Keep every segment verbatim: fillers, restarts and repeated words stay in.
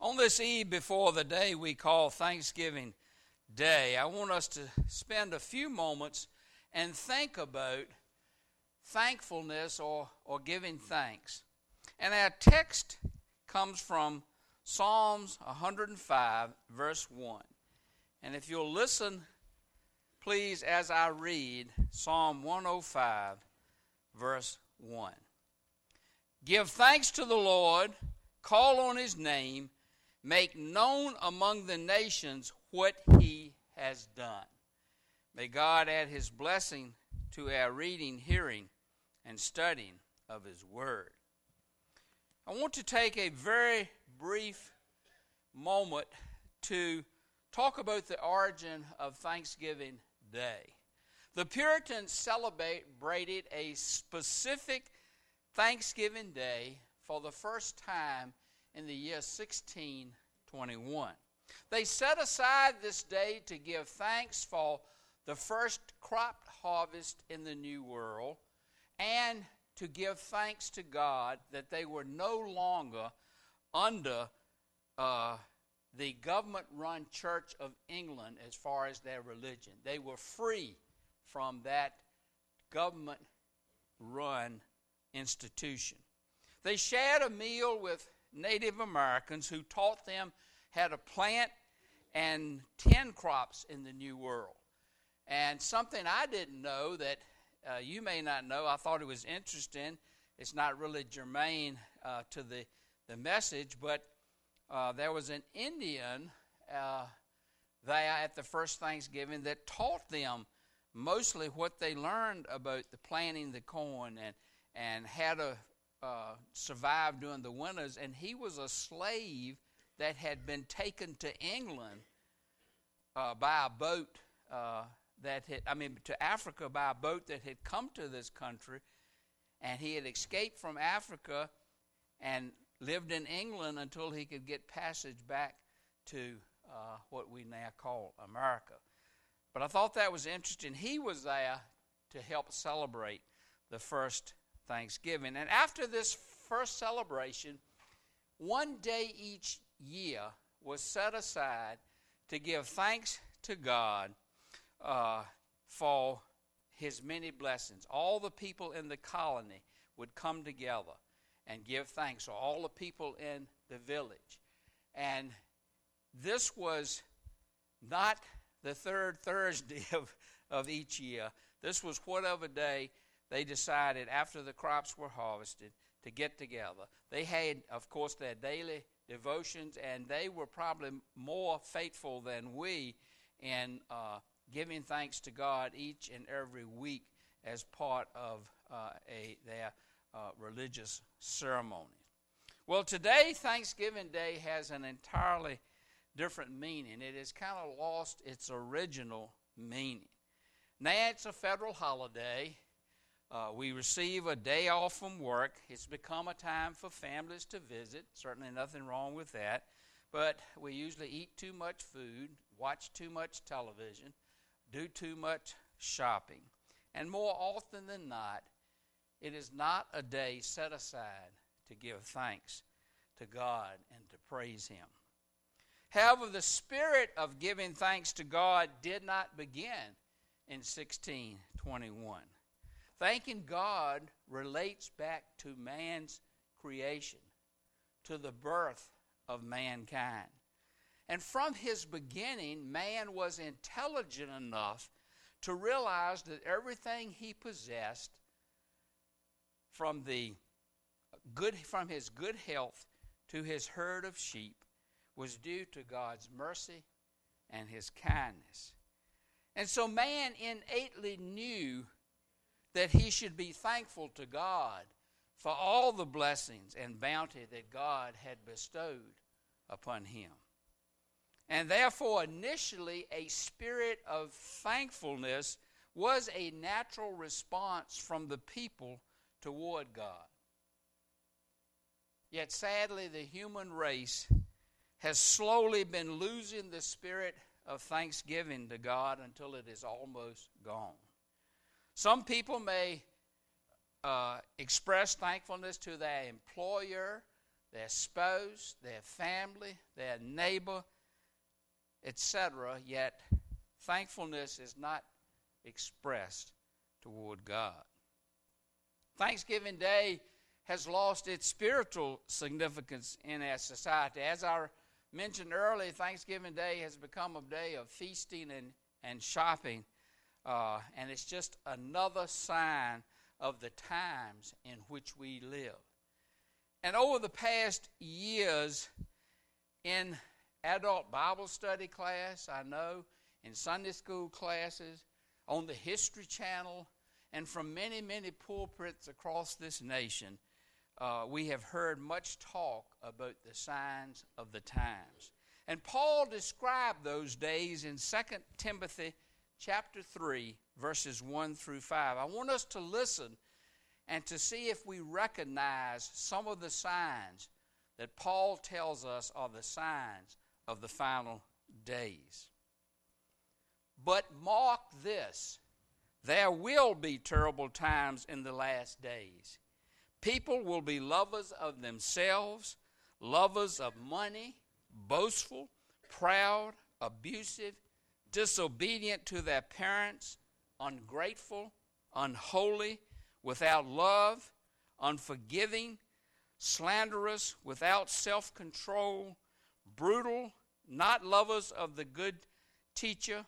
On this eve before the day we call Thanksgiving Day, I want us to spend a few moments and think about thankfulness or, or giving thanks. And our text comes from Psalms one hundred five, verse one. And if you'll listen, please, as I read Psalm one oh five, verse one. Give thanks to the Lord, call on his name, make known among the nations what he has done. May God add his blessing to our reading, hearing, and studying of his word. I want to take a very brief moment to talk about the origin of Thanksgiving Day. The Puritans celebrated a specific Thanksgiving Day for the first time in the year sixteen twenty-one. They set aside this day to give thanks for the first crop harvest in the New World and to give thanks to God that they were no longer under uh, the government-run Church of England as far as their religion. They were free from that government-run institution. They shared a meal with Native Americans who taught them how to plant and tend crops in the New World. And something I didn't know that uh, you may not know, I thought it was interesting. It's not really germane uh, to the, the message, but uh, there was an Indian uh, there at the first Thanksgiving that taught them mostly what they learned about the planting the corn and, and how to Uh, survived during the winters, and he was a slave that had been taken to England uh, by a boat uh, that had, I mean, to Africa by a boat that had come to this country, and he had escaped from Africa and lived in England until he could get passage back to uh, what we now call America. But I thought that was interesting. He was there to help celebrate the first Thanksgiving. And after this first celebration, one day each year was set aside to give thanks to God uh, for his many blessings. All the people in the colony would come together and give thanks, or all the people in the village. And this was not the third Thursday of, of each year. This was whatever day they decided after the crops were harvested to get together. They had, of course, their daily devotions, and they were probably more faithful than we in uh, giving thanks to God each and every week as part of uh, a their uh, religious ceremony. Well, today, Thanksgiving Day has an entirely different meaning. It has kind of lost its original meaning. Now it's a federal holiday. Uh, we receive a day off from work. It's become a time for families to visit. Certainly nothing wrong with that. But we usually eat too much food, watch too much television, do too much shopping. And more often than not, it is not a day set aside to give thanks to God and to praise him. However, the spirit of giving thanks to God did not begin in sixteen twenty-one. Thanking God relates back to man's creation, to the birth of mankind. And from his beginning, man was intelligent enough to realize that everything he possessed, from the good from his good health to his herd of sheep, was due to God's mercy and his kindness. And so man innately knew that he should be thankful to God for all the blessings and bounty that God had bestowed upon him. And therefore, initially, a spirit of thankfulness was a natural response from the people toward God. Yet, sadly, the human race has slowly been losing the spirit of thanksgiving to God until it is almost gone. Some people may uh, express thankfulness to their employer, their spouse, their family, their neighbor, et cetera, yet thankfulness is not expressed toward God. Thanksgiving Day has lost its spiritual significance in our society. As I mentioned earlier, Thanksgiving Day has become a day of feasting and, and shopping, uh, and it's just another sign of the times in which we live. And over the past years, in adult Bible study class, I know, in Sunday school classes, on the History Channel, and from many, many pulpits across this nation, uh, we have heard much talk about the signs of the times. And Paul described those days in Second Timothy chapter three, verses one through five. I want us to listen and to see if we recognize some of the signs that Paul tells us are the signs of the final days. But mark this, there will be terrible times in the last days. People will be lovers of themselves, lovers of money, boastful, proud, abusive, disobedient to their parents, ungrateful, unholy, without love, unforgiving, slanderous, without self-control, brutal, not lovers of the good teacher,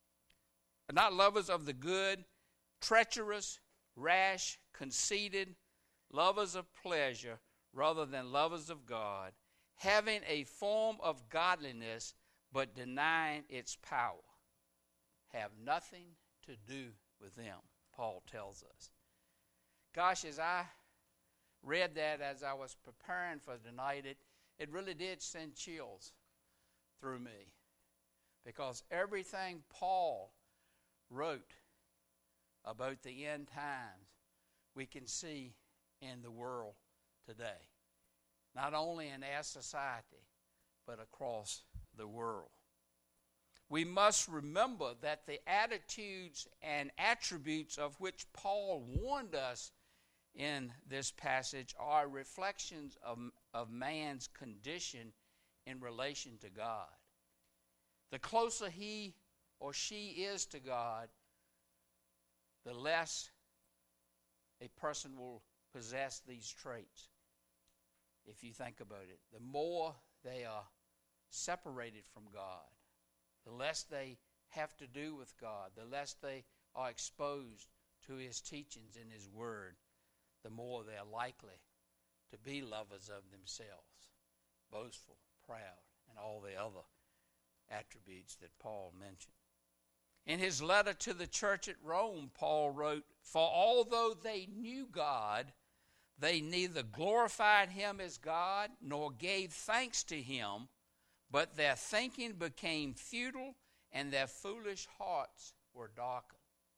not lovers of the good, treacherous, rash, conceited, lovers of pleasure rather than lovers of God, having a form of godliness but denying its power. Have nothing to do with them, Paul tells us. Gosh, as I read that as I was preparing for tonight, it, it really did send chills through me, because everything Paul wrote about the end times we can see in the world today, not only in our society but across the world. We must remember that the attitudes and attributes of which Paul warned us in this passage are reflections of, of man's condition in relation to God. The closer he or she is to God, the less a person will possess these traits. If you think about it, the more they are separated from God, the less they have to do with God, the less they are exposed to His teachings in His Word, the more they're likely to be lovers of themselves, boastful, proud, and all the other attributes that Paul mentioned. In his letter to the church at Rome, Paul wrote, "For although they knew God, they neither glorified Him as God nor gave thanks to Him, but their thinking became futile and their foolish hearts were darkened."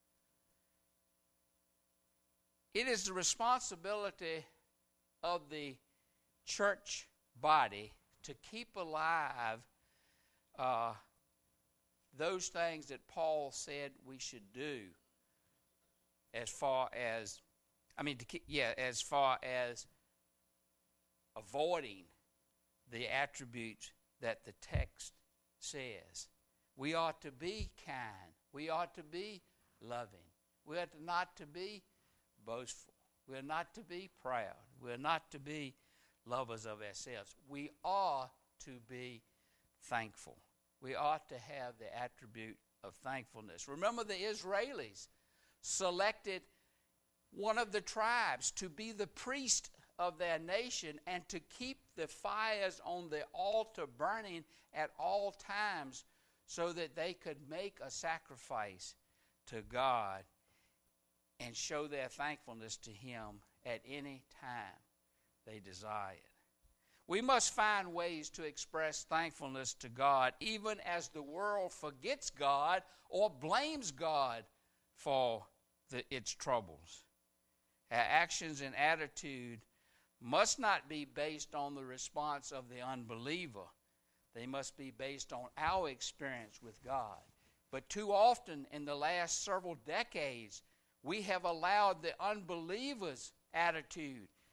It is the responsibility of the church body to keep alive uh, those things that Paul said we should do, as far as, I mean, to keep, yeah, as far as avoiding the attributes that the text says. We ought to be kind. We ought to be loving. We ought not to be boastful. We are not to be proud. We are not to be lovers of ourselves. We are to be thankful. We ought to have the attribute of thankfulness. Remember, the Israelis selected one of the tribes to be the priest of their nation and to keep the fires on the altar burning at all times so that they could make a sacrifice to God and show their thankfulness to Him at any time they desired. We must find ways to express thankfulness to God even as the world forgets God or blames God for the, its troubles. Our actions and attitude must not be based on the response of the unbeliever. They must be based on our experience with God. But too often in the last several decades, we have allowed the unbeliever's attitude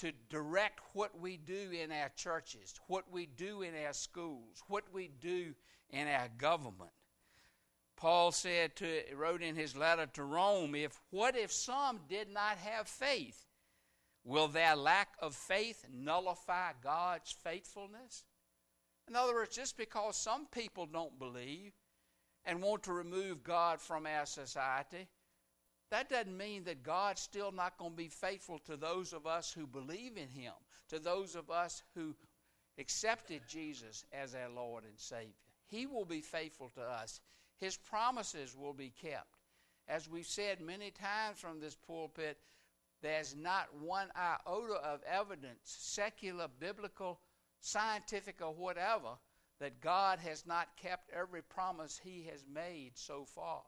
to direct what we do in our churches, what we do in our schools, what we do in our government. Paul said to, wrote in his letter to Rome, if what if some did not have faith? Will their lack of faith nullify God's faithfulness? In other words, just because some people don't believe and want to remove God from our society, that doesn't mean that God's still not going to be faithful to those of us who believe in Him, to those of us who accepted Jesus as our Lord and Savior. He will be faithful to us. His promises will be kept. As we've said many times from this pulpit, there's not one iota of evidence, secular, biblical, scientific, or whatever, that God has not kept every promise He has made so far.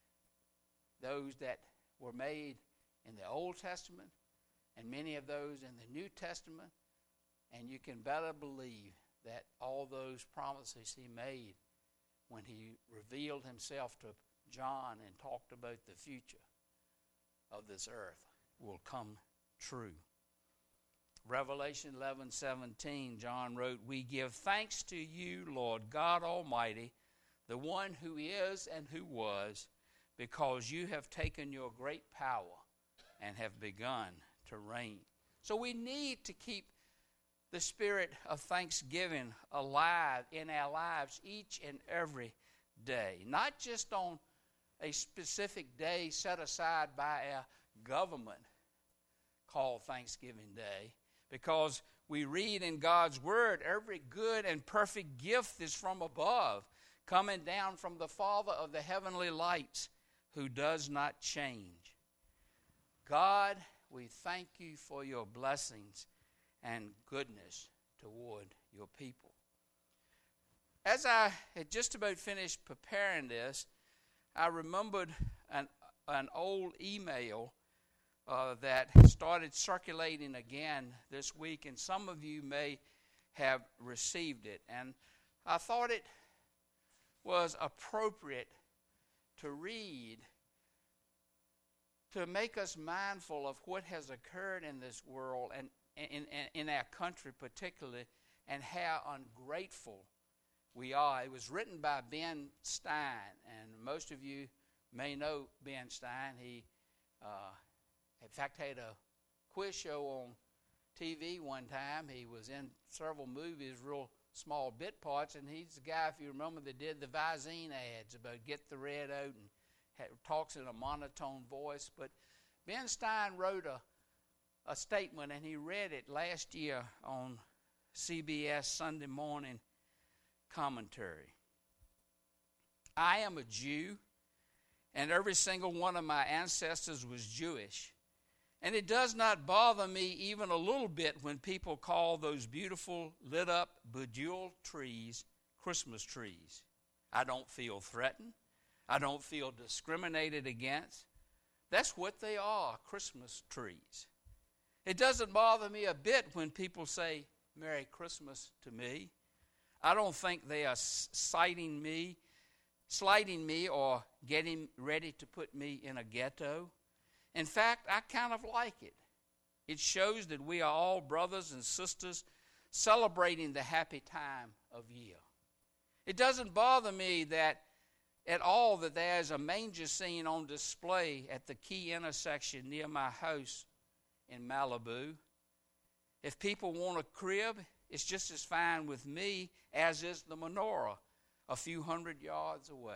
Those that were made in the Old Testament and many of those in the New Testament, and you can better believe that all those promises He made when He revealed Himself to John and talked about the future of this earth will come true. Revelation eleven seventeen, John wrote, we give thanks to you, Lord God Almighty, the one who is and who was, because you have taken your great power and have begun to reign. So we need to keep the spirit of thanksgiving alive in our lives each and every day, not just on a specific day set aside by our government called Thanksgiving Day, because we read in God's Word, every good and perfect gift is from above, coming down from the Father of the heavenly lights, who does not change. God, we thank you for your blessings and goodness toward your people. As I had just about finished preparing this, I remembered an, an old email uh, that started circulating again this week, and some of you may have received it. And I thought it was appropriate to read, to make us mindful of what has occurred in this world and in, in, in our country particularly, and how ungrateful we are. It was written by Ben Stein, and most of you may know Ben Stein. He, uh, in fact, had a quiz show on T V one time. He was in several movies, real small bit parts, and he's the guy, if you remember, that did the Visine ads about get the red out and ha- talks in a monotone voice. But Ben Stein wrote a, a statement, and he read it last year on C B S Sunday morning commentary. I am a Jew, and every single one of my ancestors was Jewish. And it does not bother me even a little bit when people call those beautiful, lit-up, bejeweled trees Christmas trees. I don't feel threatened. I don't feel discriminated against. That's what they are, Christmas trees. It doesn't bother me a bit when people say, Merry Christmas to me. I don't think they are citing me, slighting me, or getting ready to put me in a ghetto. In fact, I kind of like it. It shows that we are all brothers and sisters celebrating the happy time of year. It doesn't bother me that at all that there's a manger scene on display at the key intersection near my house in Malibu. If people want a crib, it's just as fine with me as is the menorah a few hundred yards away.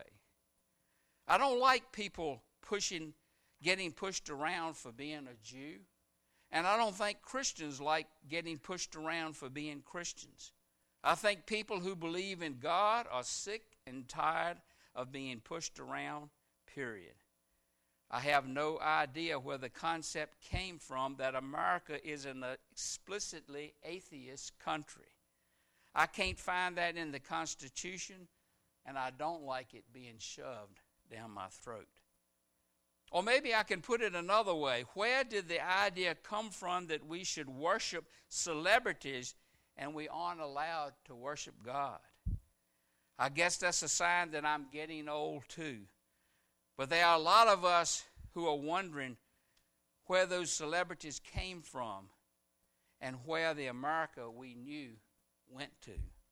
I don't like people pushing getting pushed around for being a Jew. And I don't think Christians like getting pushed around for being Christians. I think people who believe in God are sick and tired of being pushed around, period. I have no idea where the concept came from that America is an explicitly atheist country. I can't find that in the Constitution, and I don't like it being shoved down my throat. Or maybe I can put it another way. Where did the idea come from that we should worship celebrities and we aren't allowed to worship God? I guess that's a sign that I'm getting old too. But there are a lot of us who are wondering where those celebrities came from and where the America we knew went to.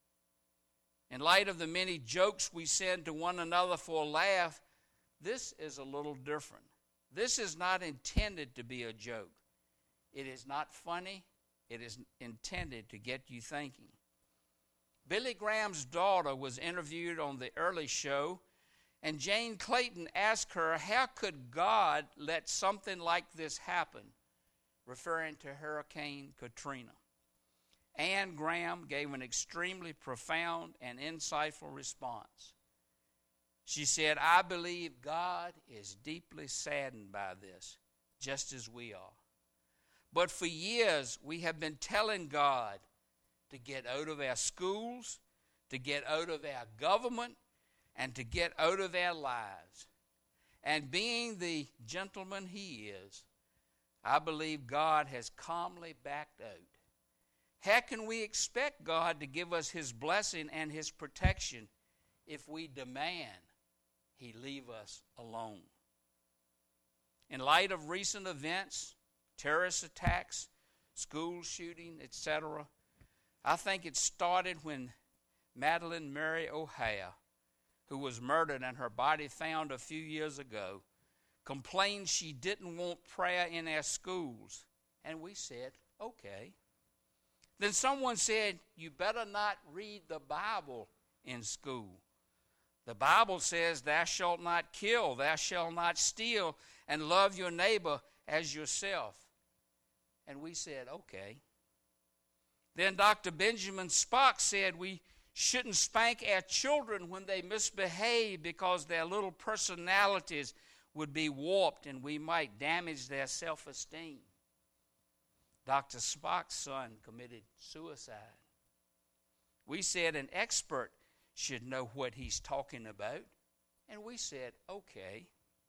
In light of the many jokes we send to one another for a laugh, this is a little different. This is not intended to be a joke. It is not funny. It is intended to get you thinking. Billy Graham's daughter was interviewed on the Early Show, and Jane Clayton asked her, how could God let something like this happen, referring to Hurricane Katrina. Anne Graham gave an extremely profound and insightful response. She said, I believe God is deeply saddened by this, just as we are. But for years, we have been telling God to get out of our schools, to get out of our government, and to get out of our lives. And being the gentleman he is, I believe God has calmly backed out. How can we expect God to give us his blessing and his protection if we demand he leave us alone? In light of recent events, terrorist attacks, school shooting, et cetera, I think it started when Madeline Mary O'Hare, who was murdered and her body found a few years ago, complained she didn't want prayer in our schools. And we said, okay. Then someone said, you better not read the Bible in school. The Bible says, thou shalt not kill, thou shalt not steal, and love your neighbor as yourself. And we said, okay. Then Doctor Benjamin Spock said we shouldn't spank our children when they misbehave because their little personalities would be warped and we might damage their self-esteem. Doctor Spock's son committed suicide. We said an expert should know what he's talking about, and we said, okay.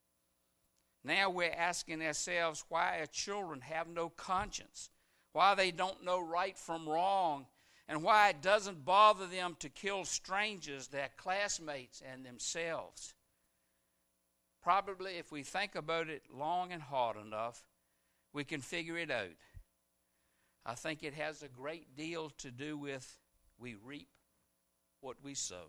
Now we're asking ourselves why our children have no conscience, why they don't know right from wrong, and why it doesn't bother them to kill strangers, their classmates, and themselves. Probably if we think about it long and hard enough, we can figure it out. I think it has a great deal to do with we reap what we sow.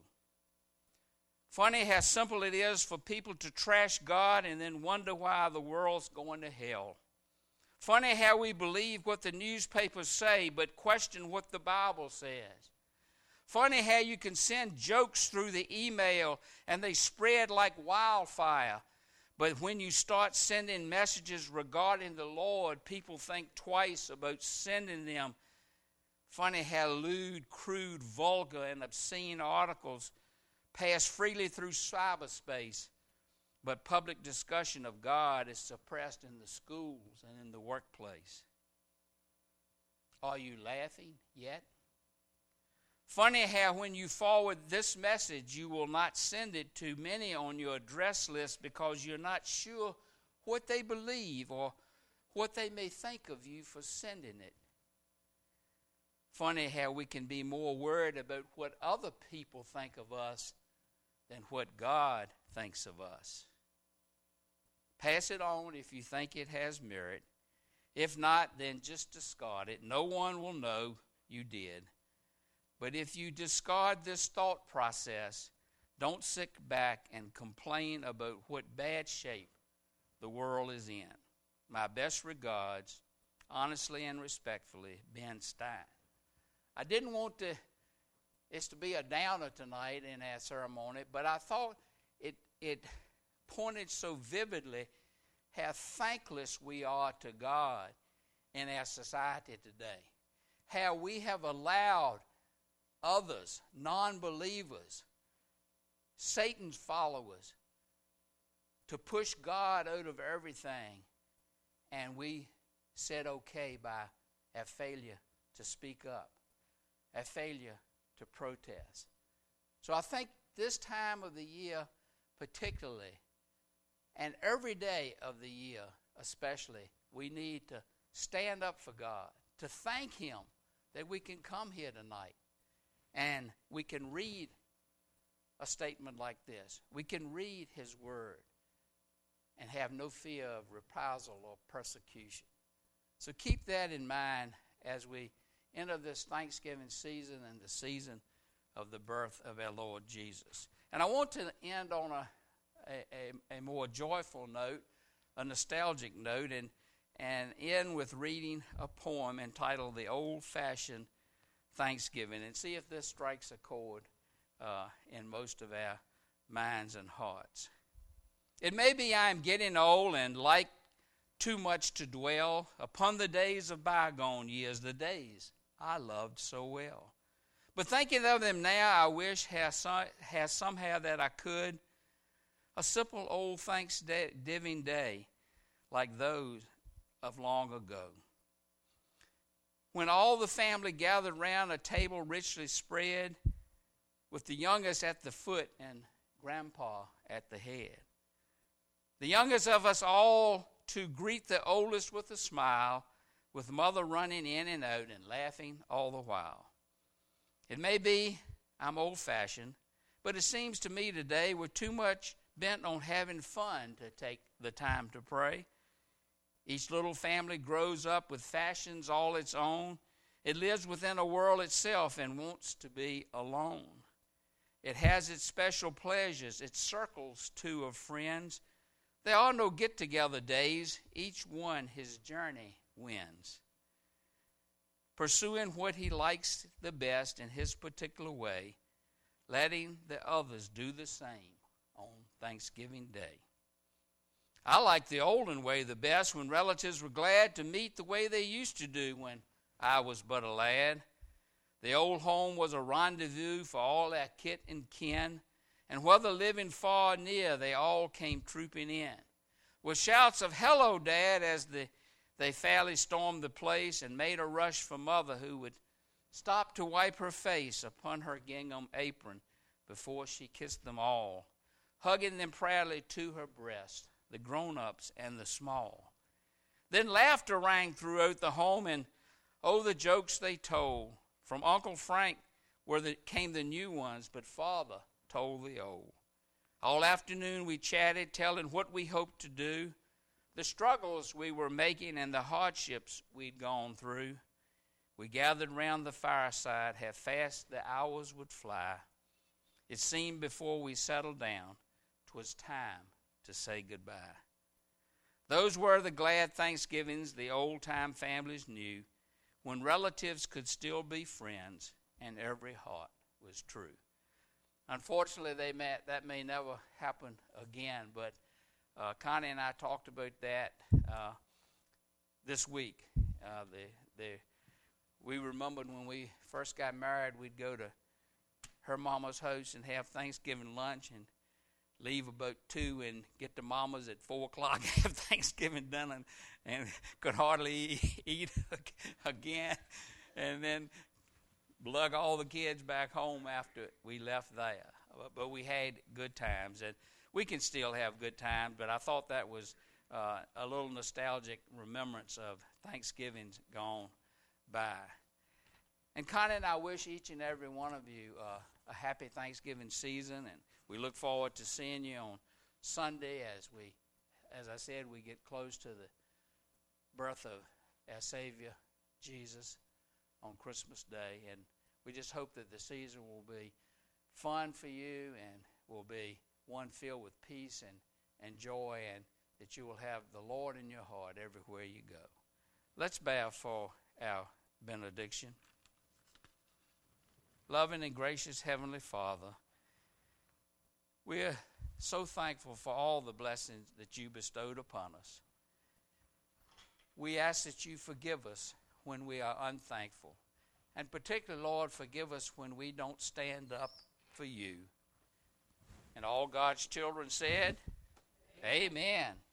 Funny how simple it is for people to trash God and then wonder why the world's going to hell. Funny how we believe what the newspapers say but question what the Bible says. Funny how you can send jokes through the email and they spread like wildfire. But when you start sending messages regarding the Lord, people think twice about sending them. Funny how lewd, crude, vulgar, and obscene articles pass freely through cyberspace, but public discussion of God is suppressed in the schools and in the workplace. Are you laughing yet? Funny how when you forward this message, you will not send it to many on your address list because you're not sure what they believe or what they may think of you for sending it. Funny how we can be more worried about what other people think of us than what God thinks of us. Pass it on if you think it has merit. If not, then just discard it. No one will know you did. But if you discard this thought process, don't sit back and complain about what bad shape the world is in. My best regards, honestly and respectfully, Ben Stein. I didn't want to, it's to be a downer tonight in our ceremony, but I thought it, it pointed so vividly how thankless we are to God in our society today. How we have allowed others, non-believers, Satan's followers, to push God out of everything, and we said okay by our failure to speak up, our failure to protest. So I think this time of the year particularly, and every day of the year especially, we need to stand up for God, to thank him that we can come here tonight. And we can read a statement like this. We can read his word and have no fear of reprisal or persecution. So keep that in mind as we enter this Thanksgiving season and the season of the birth of our Lord Jesus. And I want to end on a, a, a more joyful note, a nostalgic note, and, and end with reading a poem entitled The Old-Fashioned Thanksgiving, and see if this strikes a chord uh, in most of our minds and hearts. It may be I am getting old and like too much to dwell upon the days of bygone years, the days I loved so well. But thinking of them now, I wish has, has somehow that I could, a simple old Thanksgiving day like those of long ago, when all the family gathered round a table richly spread, with the youngest at the foot and Grandpa at the head. The youngest of us all to greet the oldest with a smile, with Mother running in and out and laughing all the while. It may be I'm old-fashioned, but it seems to me today we're too much bent on having fun to take the time to pray. Each little family grows up with fashions all its own. It lives within a world itself and wants to be alone. It has its special pleasures, its circles, too, of friends. There are no get-together days. Each one his journey wins, pursuing what he likes the best in his particular way, letting the others do the same on Thanksgiving Day. I like the olden way the best, when relatives were glad to meet the way they used to do when I was but a lad. The old home was a rendezvous for all our kit and kin, and whether living far or near, they all came trooping in, with shouts of "Hello, Dad," as the, they fairly stormed the place and made a rush for Mother, who would stop to wipe her face upon her gingham apron before she kissed them all, hugging them proudly to her breast, the grown-ups and the small. Then laughter rang throughout the home, and oh, the jokes they told. From Uncle Frank where the, came the new ones, but Father told the old. All afternoon we chatted, telling what we hoped to do, the struggles we were making and the hardships we'd gone through. We gathered round the fireside, how fast the hours would fly. It seemed before we settled down, 'twas time to say goodbye. Those were the glad Thanksgivings the old-time families knew, when relatives could still be friends and every heart was true. Unfortunately, they may, that may never happen again, but uh, Connie and I talked about that uh, this week. Uh, the, the, we remembered when we first got married, we'd go to her mama's house and have Thanksgiving lunch and leave about two and get to Mama's at four o'clock, have Thanksgiving done, and, and could hardly eat again, and then lug all the kids back home after we left there. But, but we had good times, and we can still have good times, but I thought that was uh, a little nostalgic remembrance of Thanksgivings gone by. And Connie and I wish each and every one of you uh, a happy Thanksgiving season, and we look forward to seeing you on Sunday as we, as I said, we get close to the birth of our Savior, Jesus, on Christmas Day. And we just hope that the season will be fun for you and will be one filled with peace and, and joy, and that you will have the Lord in your heart everywhere you go. Let's bow for our benediction. Loving and gracious Heavenly Father, we are so thankful for all the blessings that you bestowed upon us. We ask that you forgive us when we are unthankful. And particularly, Lord, forgive us when we don't stand up for you. And all God's children said, Amen. Amen.